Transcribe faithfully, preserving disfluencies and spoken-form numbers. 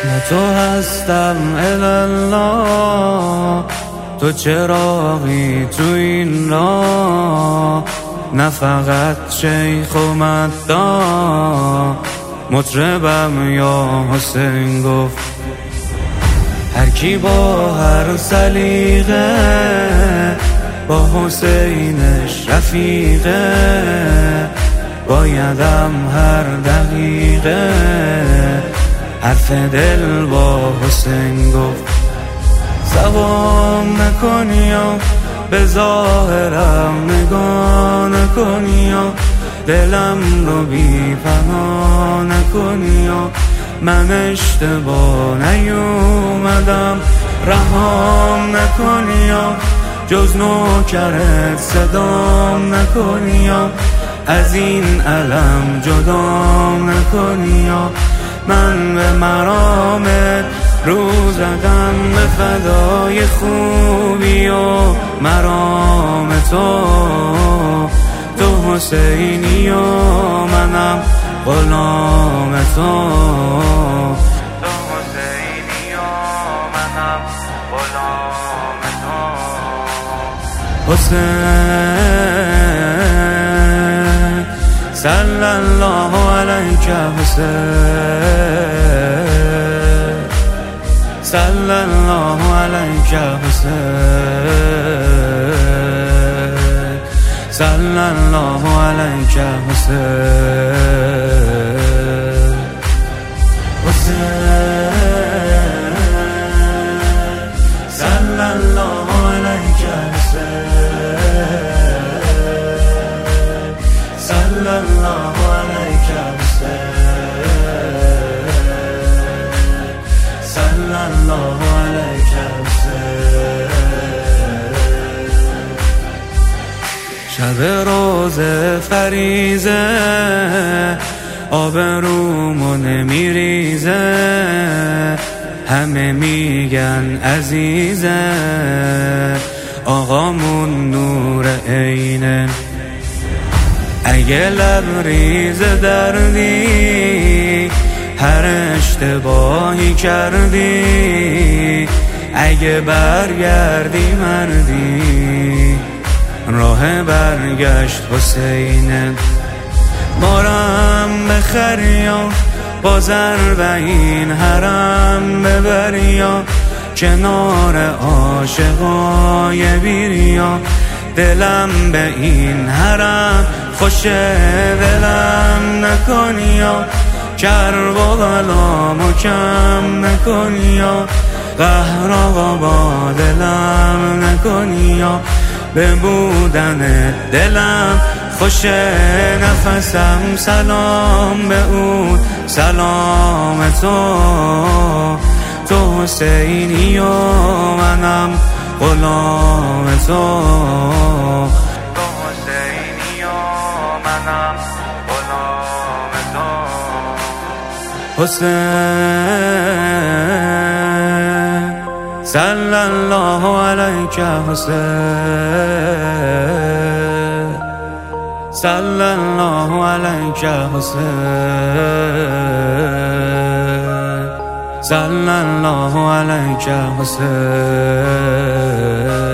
با تو هستم الالا، تو چراغی تو این راه، نه فقط شیخ و مداح، مطربم یا حسین گفت. هر کی با هر سلیقه با حسینش رفیقه، بایدم هر دقیقه حرف دل با حسین گفت. سوام نکنی یا به ظاهرم نگاه نکنی یا دلم رو بی پناه نکنی یا من اشتباه نیومدم رهام نکنی یا جز نوکرت صدام نکنی یا از این علم جدام نکنی یا من به مرامت رو زدم به فدای خوبی و مرام تو. تو حسینی و منم غلام تو. تو حسینی و منم غلام تو. حسین صلی الله علیک حسین، صلی الله علیک حسین، صلی الله علیک حسین. حسین صلی الله علیک حسین، صلی الله علیک حسین، صلی الله علیک حسین. شب روز فریضه آب رومو نمیریزه، همه میگن عزیزه آقامون نور عینه. اگه لبریز دردی هر اشتباهی کردی، اگه برگردی مردی راه برگشت حسینه. بارم بخریا با ضربین حرم ببریا، کنار عاشقای بیریا دلم به این حرم خوشه دلم نکنیا، کرب و غلامو کم نکنیا، قهر آقا با دلم نکنیا، به بودن دلم خوشه نفسم سلام به اون سلام تو. تو حسینی و منم غلام تو. تو حسینی و منم غلام تو. حسین صلی الله علیک حسین، صلی الله علیک حسین، صلی الله علیک حسین.